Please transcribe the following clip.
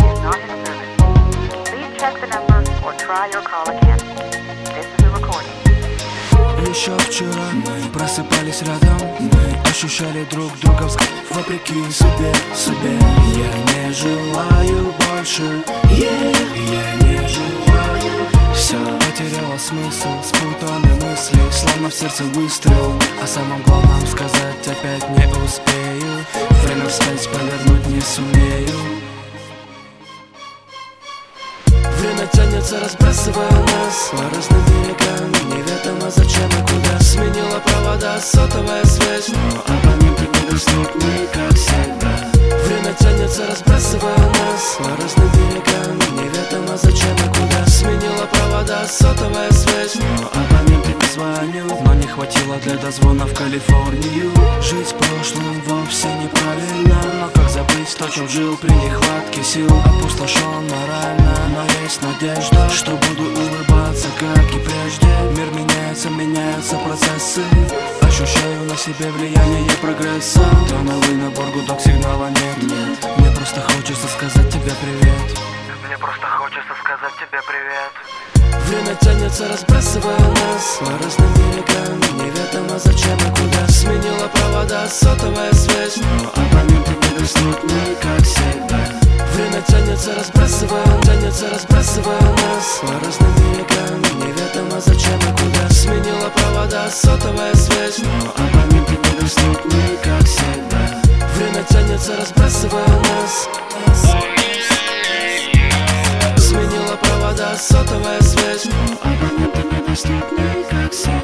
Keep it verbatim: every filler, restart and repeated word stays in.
is not in service. Please check the number or try your call again. This is a recording. Еще вчера мы просыпались рядом, мы ощущали друг друга взгляд вопреки себе, себе. Я не желаю больше, yeah, я не желаю. Все потеряло смысл, спутаны мысли, словно в сердце выстрел. О самом главном сказать опять не успею, время вспять повернуть не сумею. Время тянется, разбрасывая нас по разным берегам. Неведомо зачем и куда. Сменила провода, сотовая связь, но абоненты недоступны, как всегда. Время тянется, разбрасывая нас по разным берегам. Неведомо зачем и куда. Сменила провода, сотовая связь, но абоненты не звонят. Но не хватило для дозвона в Калифорнию. Жить прошлым вовсе неправильно, но как забыть то, чем жил при нехватке сил? Опустошен морально, но есть надежда, что буду улыбаться, как и прежде. Мир меняется, меняются процессы. Ощущаю на себе влияние прогресса. Тоновый набор, гудок, сигнала нет, нет. Мне просто хочется сказать тебе привет. Мне просто хочется сказать тебе привет. Время тянется, разбрасывая нас по разным берегам. Неведомо зачем и куда. Сменила провода, сотовая связь, но абоненты недоступны, как всегда. Время тянется, разбрасывая, тянется, разбрасывая нас по разным берегам. Неведомо зачем и куда. Сменила провода, сотовая связь, но абоненты недоступны, как всегда. Время тянется, разбрасывая нас. Сменила провода, сотовая связь, но абоненты недоступны, как всегда.